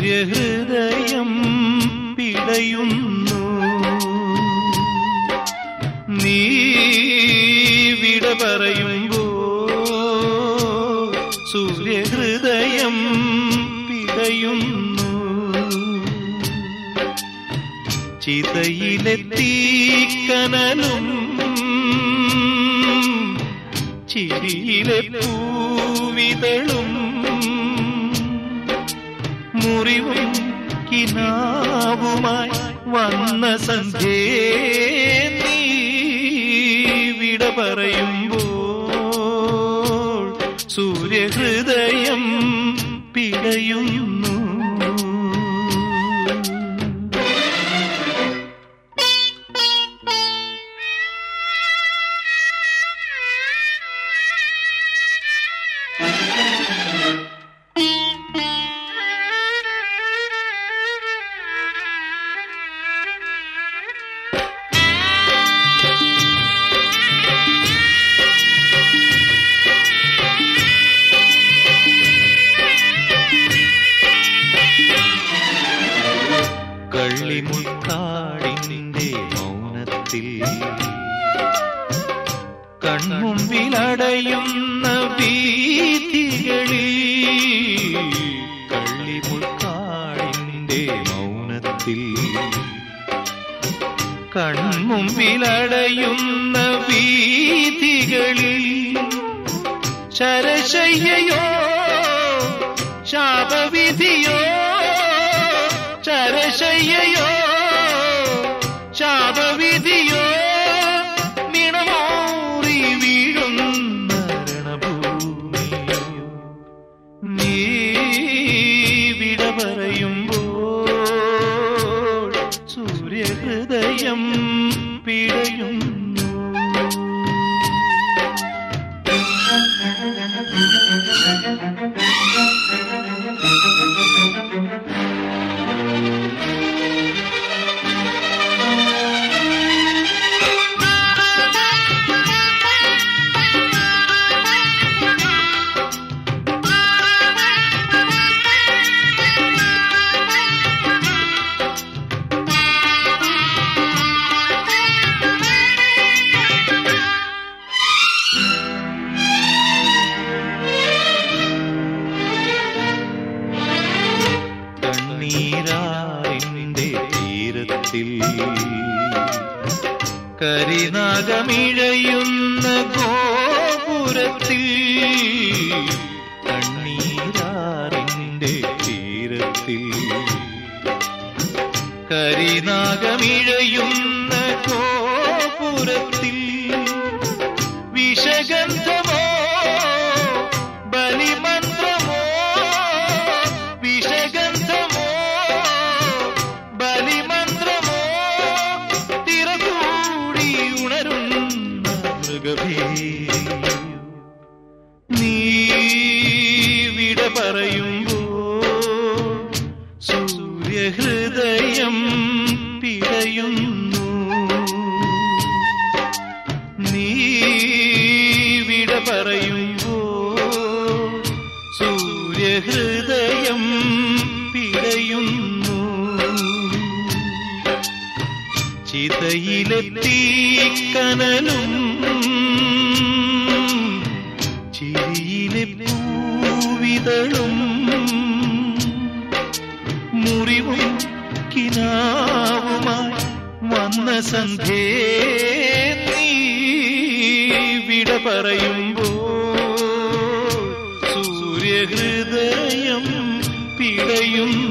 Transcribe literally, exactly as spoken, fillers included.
സൂര്യഹൃദയം പിടയുന്നു. നീ വിട പറയുമ്പോ സൂര്യഹൃദയം പിടയുന്നു. ചിതയിലെത്തി കനലും ചിരിയിലെ പൂവിതളും മുറിവും കിനാവുമായി വന്ന സന്ധ്യേ നീ വിട പറയുമ്പോൾ സൂര്യഹൃദയം പിടയുന്നു. കള്ളിമുൾക്കാടിന്റെ മൗനത്തിൽ കൺമുമ്പിലടയുന്ന വീഥികളിൽ, കള്ളിമുൾക്കാടിന്റെ മൗനത്തിൽ കൺമുമ്പിലടയുന്ന വീഥികളിൽ ശരശയ്യയോ ശാപവിധിയോ, ശരശയ്യയോ ശാപവിധിയോ, നിണമോറി വീഴുന്ന രണഭൂമിയോ, നീ വിട പറയുമ്പോൾ സൂര്യഹൃദയം പിടയുന്നു. നീരാറിന്റെ തീരത്തിൽ കരിനാഗമിഴയുന്ന ഗോപുരത്തിൽ, കണ്ണീരാറിന്റെ തീരത്തിൽ കരിനാഗമിഴയുന്ന ഗോപുരത്തിൽ വിഷഗന്ധമോ ബലിമന്ത്രമോ, വിഷഗന്ധമോ ബലിമന്ത്രമോ, തിരകൂടി ഉണരുന്ന മൃഗഭേരിയോ, നീ വിട പറയുമ്പോൾ സൂര്യഹൃദയം പിടയുന്നു. നീ വിട പറയുമ്പോൾ സൂര്യഹൃദയം പിടയുന്നു. ചിതയിലെത്തി കനലും ചിരിയിലെ പൂവിതളും മുറിവും കിനാവുമായി വന്ന സന്ധ്യേ നീ വിട പറയുമ്പോൾ സൂര്യഹൃദയം പിടയും.